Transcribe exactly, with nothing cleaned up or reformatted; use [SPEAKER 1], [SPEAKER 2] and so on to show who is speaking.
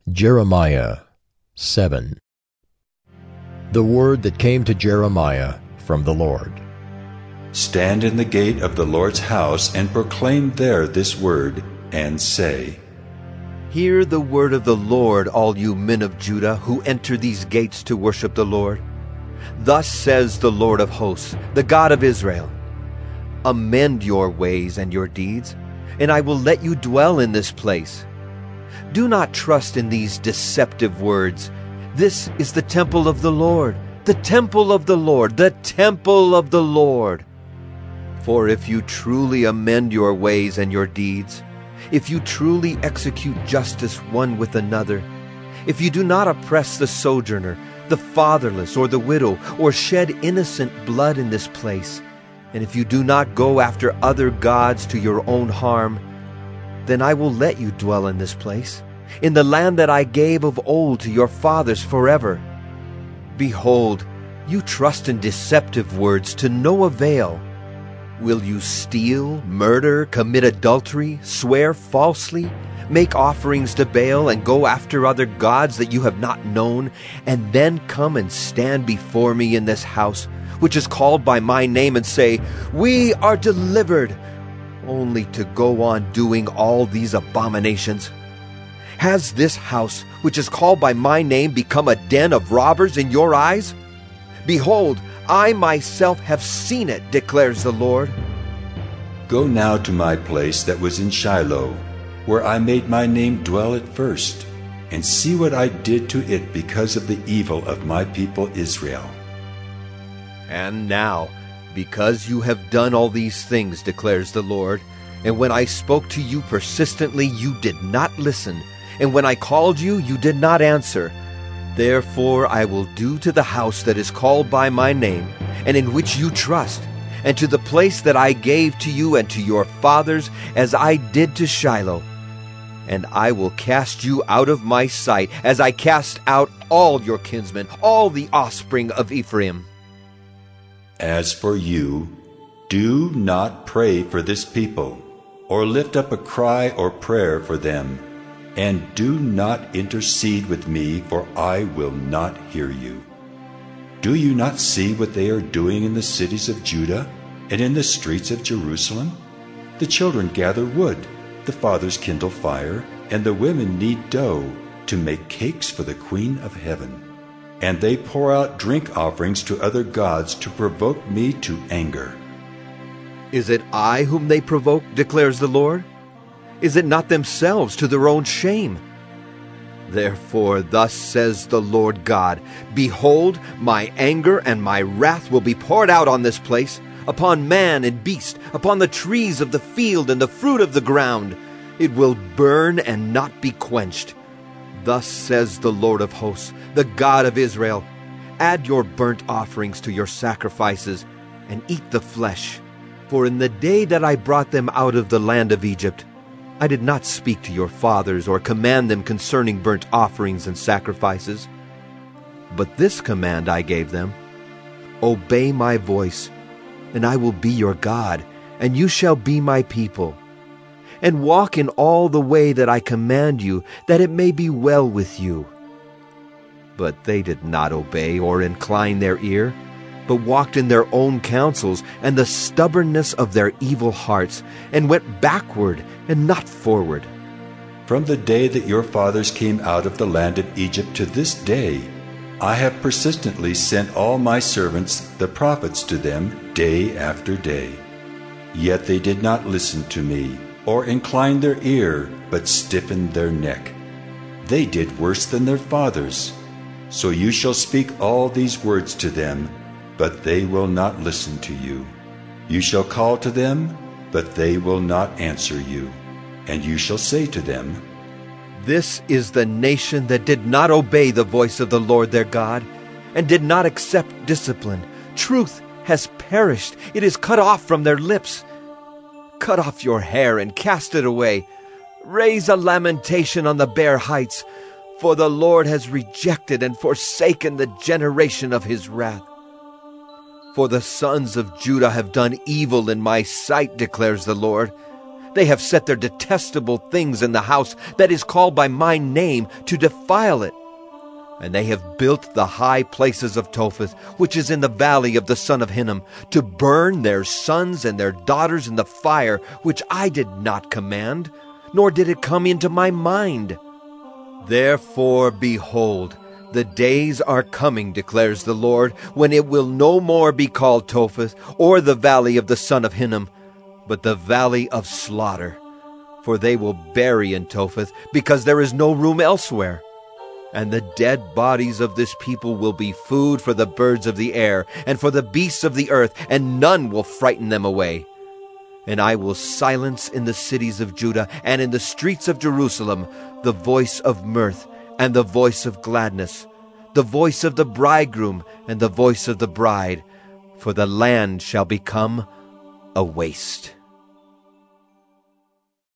[SPEAKER 1] Jeremiah seven. The word that came to Jeremiah from the Lord.
[SPEAKER 2] Stand in the gate of the Lord's house and proclaim there this word, and say,
[SPEAKER 3] Hear the word of the Lord, all you men of Judah who enter these gates to worship the Lord. Thus says the Lord of hosts, the God of Israel, Amend your ways and your deeds, and I will let you dwell in this place. Do not trust in these deceptive words. This is the temple of the Lord, the temple of the Lord, the temple of the Lord. For if you truly amend your ways and your deeds, if you truly execute justice one with another, if you do not oppress the sojourner, the fatherless, or the widow, or shed innocent blood in this place, and if you do not go after other gods to your own harm, then I will let you dwell in this place, in the land that I gave of old to your fathers forever. Behold, you trust in deceptive words to no avail. Will you steal, murder, commit adultery, swear falsely, make offerings to Baal, and go after other gods that you have not known, and then come and stand before me in this house, which is called by my name, and say, We are delivered, only to go on doing all these abominations? Has this house, which is called by my name, become a den of robbers in your eyes? Behold, I myself have seen it, declares the Lord.
[SPEAKER 2] Go now to my place that was in Shiloh, where I made my name dwell at first, and see what I did to it because of the evil of my people Israel.
[SPEAKER 3] And now, because you have done all these things, declares the Lord, and when I spoke to you persistently, you did not listen, and when I called you, you did not answer. Therefore I will do to the house that is called by my name, and in which you trust, and to the place that I gave to you and to your fathers, as I did to Shiloh. And I will cast you out of my sight, as I cast out all your kinsmen, all the offspring of Ephraim.
[SPEAKER 2] As for you, do not pray for this people, or lift up a cry or prayer for them, and do not intercede with me, for I will not hear you. Do you not see what they are doing in the cities of Judah and in the streets of Jerusalem? The children gather wood, the fathers kindle fire, and the women knead dough to make cakes for the Queen of Heaven. And they pour out drink offerings to other gods to provoke me to anger.
[SPEAKER 3] Is it I whom they provoke, declares the Lord? Is it not themselves to their own shame? Therefore thus says the Lord God, Behold, my anger and my wrath will be poured out on this place, upon man and beast, upon the trees of the field and the fruit of the ground. It will burn and not be quenched. Thus says the Lord of hosts, the God of Israel, Add your burnt offerings to your sacrifices, and eat the flesh. For in the day that I brought them out of the land of Egypt, I did not speak to your fathers or command them concerning burnt offerings and sacrifices. But this command I gave them, Obey my voice, and I will be your God, and you shall be my people. And walk in all the way that I command you, that it may be well with you. But they did not obey or incline their ear, but walked in their own counsels and the stubbornness of their evil hearts, and went backward and not forward.
[SPEAKER 2] From the day that your fathers came out of the land of Egypt to this day, I have persistently sent all my servants, the prophets, to them day after day. Yet they did not listen to me, or incline their ear, but stiffened their neck. They did worse than their fathers. So you shall speak all these words to them, but they will not listen to you. You shall call to them, but they will not answer you. And you shall say to them,
[SPEAKER 3] This is the nation that did not obey the voice of the Lord their God, and did not accept discipline. Truth has perished. It is cut off from their lips. Cut off your hair and cast it away. Raise a lamentation on the bare heights, for the Lord has rejected and forsaken the generation of his wrath. For the sons of Judah have done evil in my sight, declares the Lord. They have set their detestable things in the house that is called by my name to defile it. And they have built the high places of Topheth, which is in the valley of the son of Hinnom, to burn their sons and their daughters in the fire, which I did not command, nor did it come into my mind. Therefore, behold, the days are coming, declares the Lord, when it will no more be called Topheth, or the valley of the son of Hinnom, but the valley of slaughter. For they will bury in Topheth, because there is no room elsewhere. And the dead bodies of this people will be food for the birds of the air, and for the beasts of the earth, and none will frighten them away. And I will silence in the cities of Judah, and in the streets of Jerusalem, the voice of mirth, and the voice of gladness, the voice of the bridegroom, and the voice of the bride, for the land shall become a waste.